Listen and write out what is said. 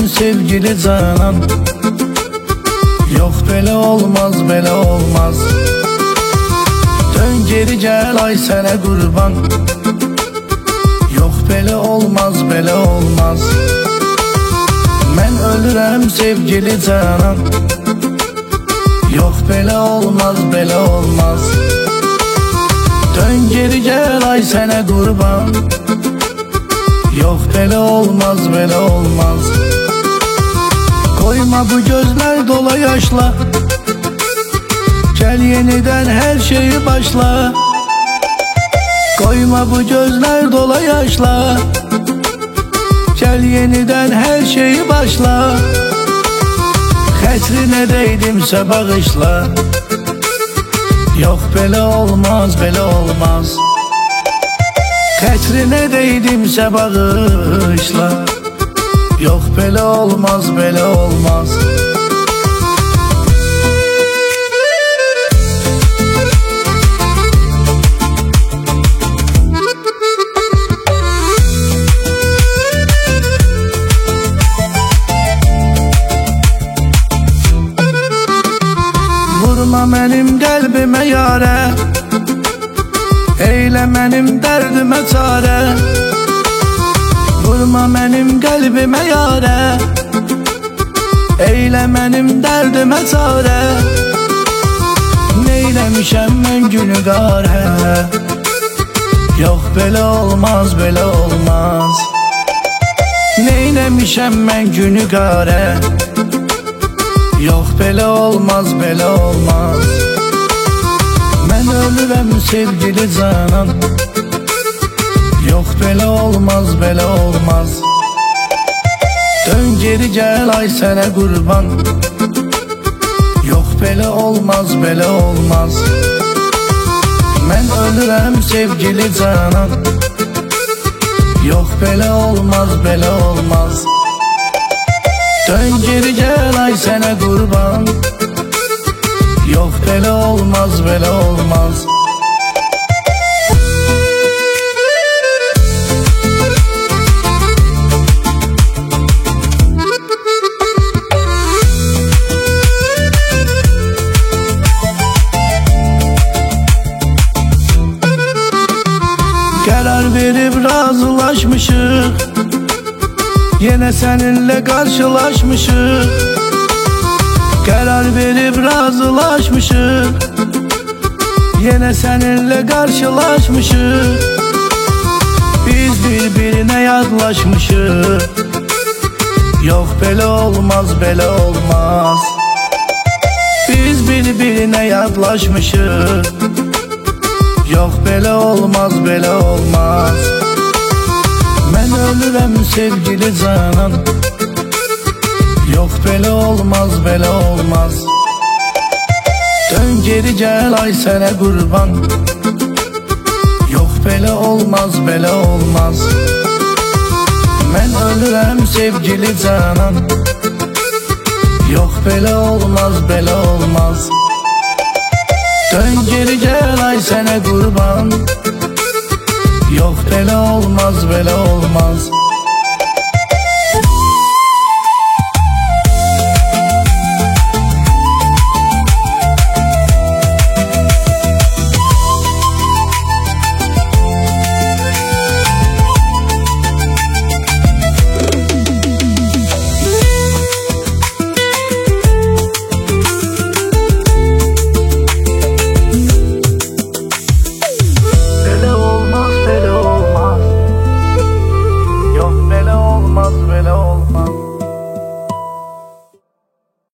sevgili canan. Yok belə olmaz, belə olmaz. Dön geri gel ay sənə qurban. Yok belə olmaz, belə olmaz. Mən ölürəm sevgili canan. Yok belə olmaz, belə olmaz. Dön geri gel ay sənə qurban. Yok belə olmaz, belə olmaz. Koyma bu gözler dola yaşla. Gel yeniden her şeyi başla. Koyma bu gözler dola yaşla. Gel yeniden her şeyi başla. Xətrinə dəydimsə bağışla. Yok belə olmaz, belə olmaz. Xətrinə dəydimsə bağışla. Yok belə olmaz, belə olmaz. Vurma mənim qəlbimə yarə, eylə mənim dərdimə çarə. Vurma mənim qəlbimə yarə, eylə mənim dərdimə çarə. Neyləmişəm mən günü qarə. Yox belə olmaz, belə olmaz. Neyləmişəm mən günü qarə. Yox belə olmaz, belə olmaz. Mən ölürəm sevgili canan. Yok belə olmaz, belə olmaz. Dön geri gel ay sənə qurban. Yok belə olmaz, belə olmaz. Mən ölürəm sevgili canan. Yok belə olmaz, belə olmaz. Dön geri gel ay sənə qurban. Yok belə olmaz, belə olmaz. Qərar verib razılaşmışıq. Yenə səninlə qarşılaşmışıq. Qərar verib razılaşmışıq. Yenə səninlə qarşılaşmışıq. Biz bir-birinə yadlaşmışıq. Yox belə olmaz, belə olmaz. Biz bir-birinə yadlaşmışıq. Yox belə olmaz, belə olmaz. Mən ölürəm sevgili canan. Yox belə olmaz, belə olmaz. Dön geri gel ay sənə qurban. Yox belə olmaz, belə olmaz. Mən ölürəm sevgili canan. Yox belə olmaz, belə olmaz. Dön geri gel ay sənə qurban. Yok belə olmaz, belə olmaz.